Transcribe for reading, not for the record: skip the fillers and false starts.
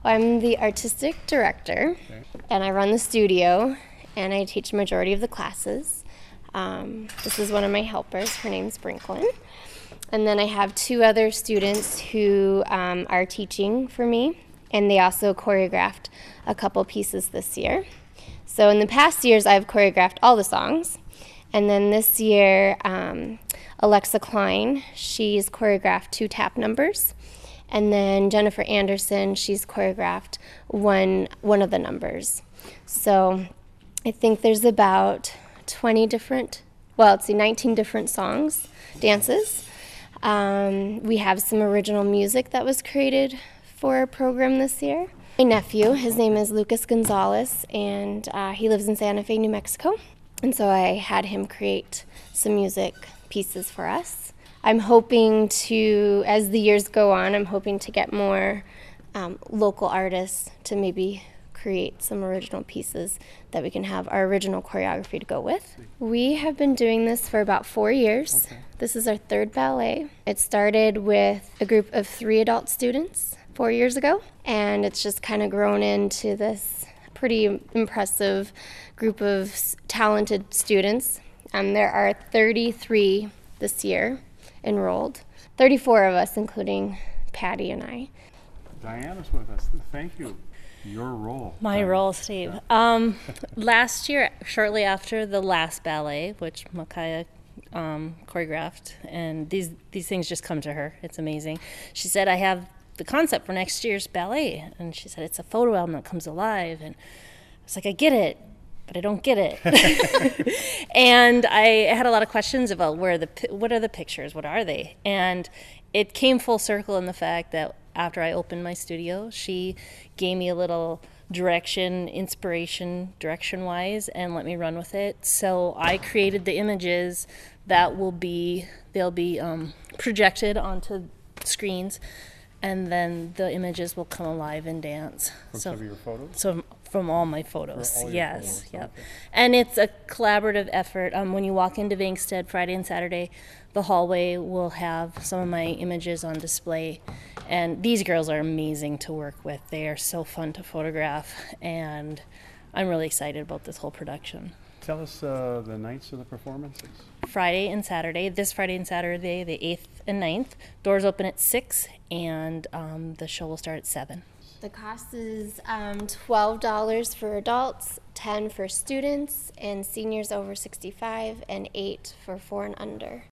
I'm the artistic director, and I run the studio, and I teach the majority of the classes. This is one of my helpers. Her name's Brinklin. And then I have two other students who are teaching for me, and they also choreographed a couple pieces this year. So in the past years, I've choreographed all the songs. And then this year, Alexa Klein, she's choreographed 2 tap numbers. And then Jennifer Anderson, she's choreographed one of the numbers. So I think there's about 19 different songs, dances. We have some original music that was created for our program this year. My nephew, his name is Lucas Gonzalez, and he lives in Santa Fe, New Mexico. And so I had him create some music pieces for us. I'm hoping to, as the years go on, I'm hoping to get more local artists to maybe create some original pieces that we can have our original choreography to go with. We have been doing this for about 4 years. Okay. This is our 3rd ballet. It started with a group of 3 adult students 4 years ago, and it's just kind of grown into this pretty impressive group of talented students. There are 33 this year enrolled, 34 of us, including Patty and I. Diana's with us. Thank you. Your role. My role, Steve. Last year, shortly after the last ballet, which Makaya choreographed, and these things just come to her. It's amazing. She said, I have the concept for next year's ballet. And she said, it's a photo album that comes alive. And I was like, I get it, but I don't get it. And I had a lot of questions about what are the pictures, what are they? And it came full circle in the fact that after I opened my studio, she gave me a little inspiration, direction-wise, and let me run with it. So I created the images that they'll be projected onto screens, and then the images will come alive and dance. From some of your photos? So from all my photos, yes. Photos. Yep. Okay. And it's a collaborative effort. When you walk into Bankstead Friday and Saturday, the hallway will have some of my images on display. And these girls are amazing to work with. They are so fun to photograph, and I'm really excited about this whole production. Tell us the nights of the performances. Friday and Saturday. This Friday and Saturday, the 8th and 9th. Doors open at 6, and the show will start at 7. The cost is $12 for adults, $10 for students, and seniors over 65, and $8 for 4 and under.